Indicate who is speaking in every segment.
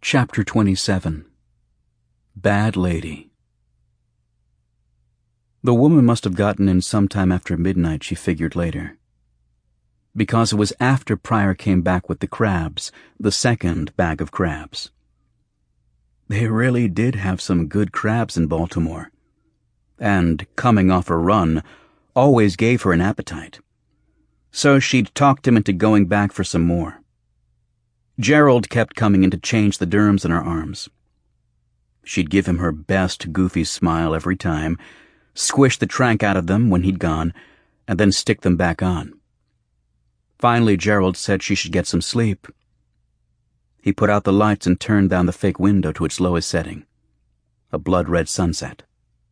Speaker 1: Chapter 27. Bad Lady. The woman must have gotten in sometime after midnight, she figured later, because it was after Pryor came back with the crabs, the second bag of crabs. They really did have some good crabs in Baltimore, and, coming off a run, always gave her an appetite. So she'd talked him into going back for some more. Gerald kept coming in to change the derms in her arms. She'd give him her best goofy smile every time, squish the trank out of them when he'd gone, and then stick them back on. Finally, Gerald said she should get some sleep. He put out the lights and turned down the fake window to its lowest setting, a blood-red sunset.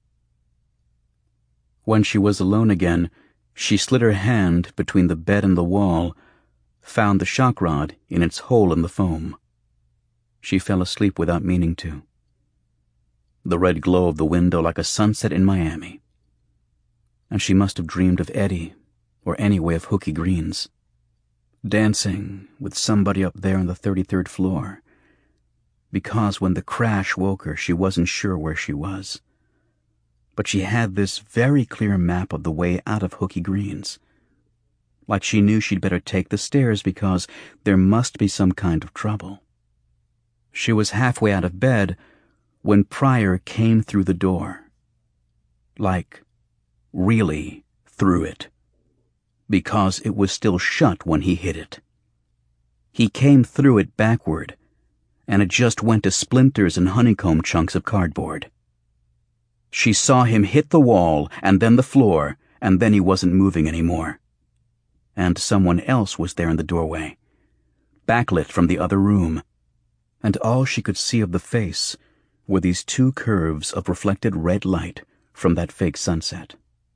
Speaker 1: When she was alone again, she slid her hand between the bed and the wall, found the shock rod in its hole in the foam. She fell asleep without meaning to. The red glow of the window like a sunset in Miami. And she must have dreamed of Eddie, or anyway of Hooky Greens, dancing with somebody up there on the 33rd floor, because when the crash woke her, she wasn't sure where she was. But she had this very clear map of the way out of Hooky Greens, like she knew she'd better take the stairs because there must be some kind of trouble. She was halfway out of bed when Pryor came through the door. Like, really through it, because it was still shut when he hit it. He came through it backward, and it just went to splinters and honeycomb chunks of cardboard. She saw him hit the wall, and then the floor, and then he wasn't moving anymore. And someone else was there in the doorway, backlit from the other room, and all she could see of the face were these two curves of reflected red light from that fake sunset.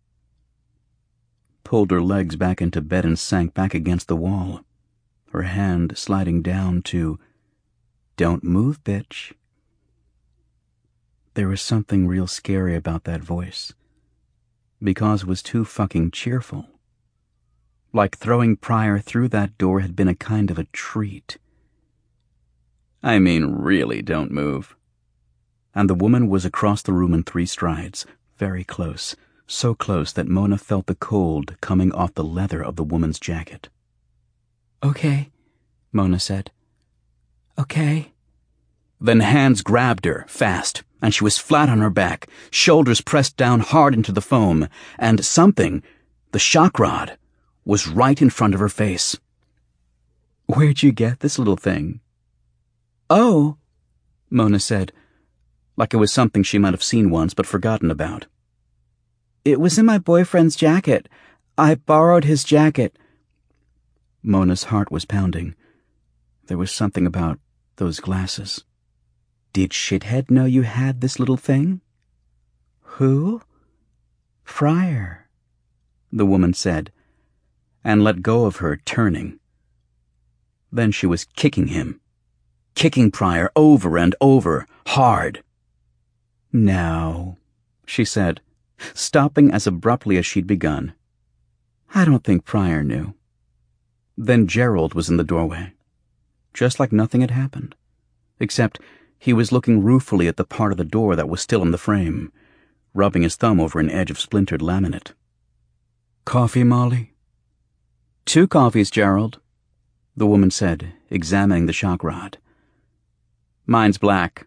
Speaker 1: Pulled her legs back into bed and sank back against the wall, her hand sliding down to, "Don't move, bitch." There was something real scary about that voice, because it was too fucking cheerful. Like throwing Pryor through that door had been a kind of a treat. "I mean, really, don't move." And the woman was across the room in 3 strides, very close, so close that Mona felt the cold coming off the leather of the woman's jacket. "Okay," Mona said. "Okay." Then hands grabbed her, fast, and she was flat on her back, shoulders pressed down hard into the foam, and something, the shock rod, was right in front of her face. "Where'd you get this little thing?" "Oh," Mona said, like it was something she might have seen once but forgotten about. "It was in my boyfriend's jacket. I borrowed his jacket." Mona's heart was pounding. There was something about those glasses. "Did Shithead know you had this little thing?" "Who?" "Pryor," the woman said, and let go of her, turning. Then she was kicking him, kicking Pryor over and over, hard. "No," she said, stopping as abruptly as she'd begun. "I don't think Pryor knew." Then Gerald was in the doorway, just like nothing had happened, except he was looking ruefully at the part of the door that was still in the frame, rubbing his thumb over an edge of splintered laminate. "Coffee, Molly?" "2 coffees, Gerald," the woman said, examining the shock rod. "Mine's black."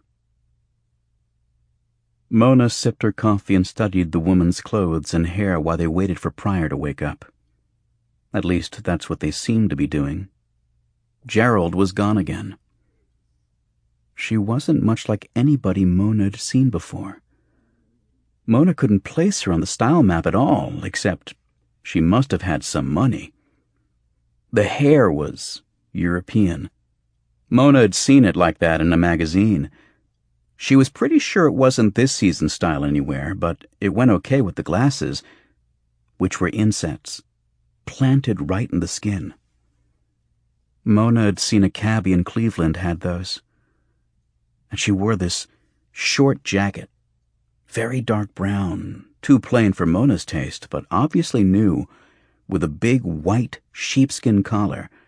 Speaker 1: Mona sipped her coffee and studied the woman's clothes and hair while they waited for Pryor to wake up. At least, that's what they seemed to be doing. Gerald was gone again. She wasn't much like anybody Mona'd seen before. Mona couldn't place her on the style map at all, except she must have had some money. The hair was European. Mona had seen it like that in a magazine. She was pretty sure it wasn't this season's style anywhere, but it went okay with the glasses, which were insets, planted right in the skin. Mona had seen a cabbie in Cleveland had those. And she wore this short jacket, very dark brown, too plain for Mona's taste, but obviously new, with a big white sheepskin collar,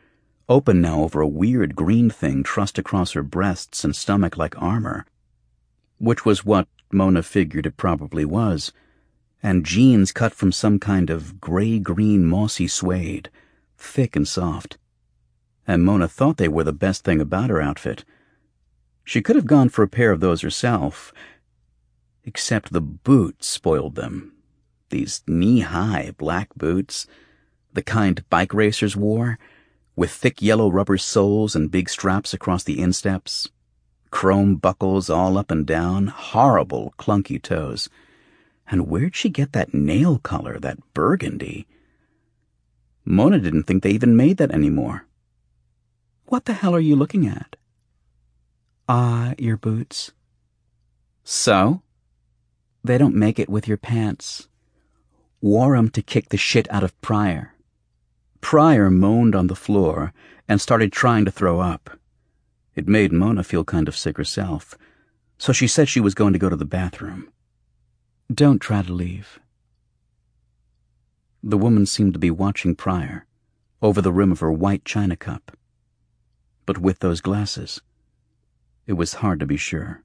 Speaker 1: open now over a weird green thing trussed across her breasts and stomach like armor, which was what Mona figured it probably was, and jeans cut from some kind of gray-green mossy suede, thick and soft. And Mona thought they were the best thing about her outfit. She could have gone for a pair of those herself, except the boots spoiled them. These knee-high black boots, the kind bike racers wore, with thick yellow rubber soles and big straps across the insteps, chrome buckles all up and down, horrible clunky toes. And where'd she get that nail color, that burgundy? Mona didn't think they even made that anymore. What the hell are you looking at? Your boots. So? They don't make it with your pants. Wore 'em to kick the shit out of Pryor. Pryor moaned on the floor and started trying to throw up. It made Mona feel kind of sick herself, so she said she was going to go to the bathroom. Don't try to leave. The woman seemed to be watching Pryor over the rim of her white china cup. But with those glasses, it was hard to be sure.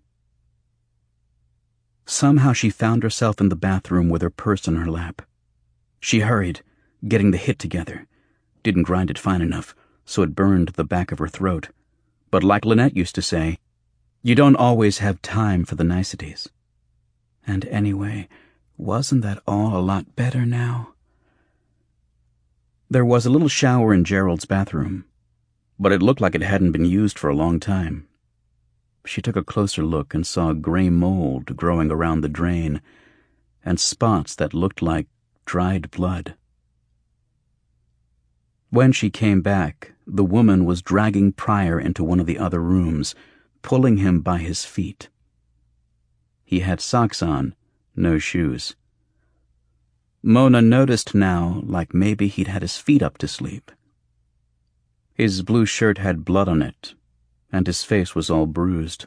Speaker 1: Somehow she found herself in the bathroom with her purse in her lap. She hurried, getting the hit together. Didn't grind it fine enough, so it burned the back of her throat. But like Lynette used to say, you don't always have time for the niceties. And anyway, wasn't that all a lot better now? There was a little shower in Gerald's bathroom, but it looked like it hadn't been used for a long time. She took a closer look and saw gray mold growing around the drain and spots that looked like dried blood. When she came back, the woman was dragging Pryor into one of the other rooms, pulling him by his feet. He had socks on, no shoes. Mona noticed now like maybe he'd had his feet up to sleep. His blue shirt had blood on it, and his face was all bruised.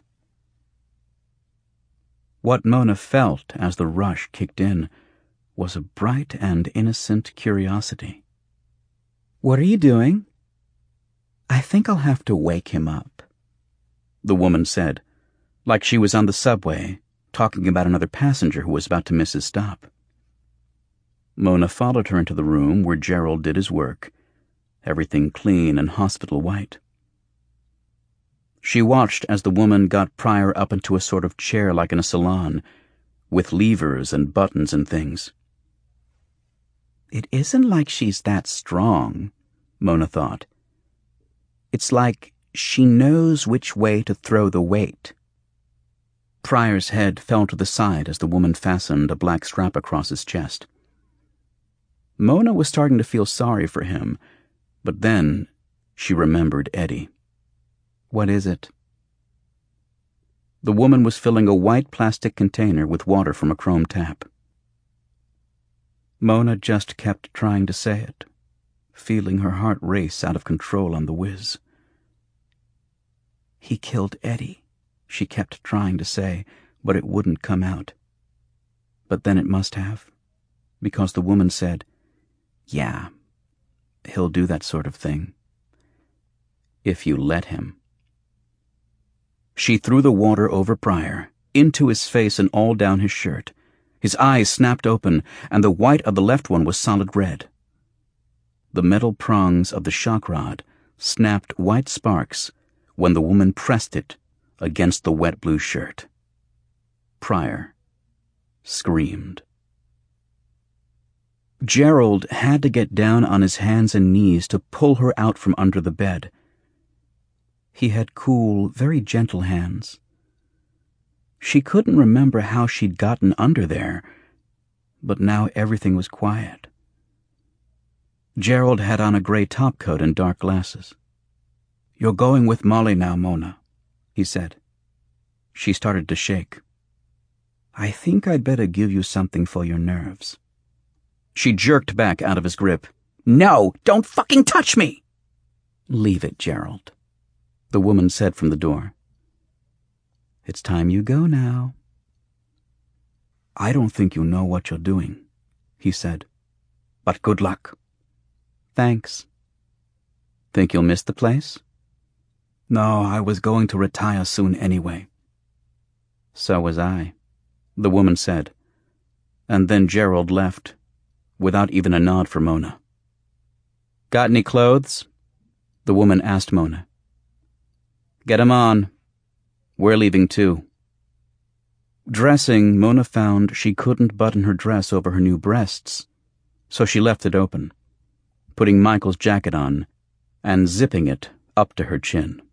Speaker 1: What Mona felt as the rush kicked in was a bright and innocent curiosity. What are you doing? I think I'll have to wake him up, the woman said, like she was on the subway, talking about another passenger who was about to miss his stop. Mona followed her into the room where Gerald did his work, everything clean and hospital white. She watched as the woman got Pryor up into a sort of chair like in a salon, with levers and buttons and things. It isn't like she's that strong, Mona thought. It's like she knows which way to throw the weight. Pryor's head fell to the side as the woman fastened a black strap across his chest. Mona was starting to feel sorry for him, but then she remembered Eddie. What is it? The woman was filling a white plastic container with water from a chrome tap. Mona just kept trying to say it, feeling her heart race out of control on the whiz. He killed Eddie, she kept trying to say, but it wouldn't come out. But then it must have, because the woman said, yeah, he'll do that sort of thing. If you let him. She threw the water over Pryor, into his face and all down his shirt. His eyes snapped open, and the white of the left one was solid red. The metal prongs of the shock rod snapped white sparks when the woman pressed it against the wet blue shirt. Pryor screamed. Gerald had to get down on his hands and knees to pull her out from under the bed. He had cool, very gentle hands. She couldn't remember how she'd gotten under there, but now everything was quiet. Gerald had on a gray topcoat and dark glasses. You're going with Molly now, Mona, he said. She started to shake. I think I'd better give you something for your nerves. She jerked back out of his grip. No, don't fucking touch me! Leave it, Gerald, the woman said from the door. It's time you go now. I don't think you know what you're doing, he said. But good luck. Thanks. Think you'll miss the place? No, I was going to retire soon anyway. So was I, the woman said, and then Gerald left, without even a nod for Mona. Got any clothes? The woman asked Mona. Get 'em on. We're leaving too. Dressing, Mona found she couldn't button her dress over her new breasts, so she left it open, putting Michael's jacket on and zipping it up to her chin.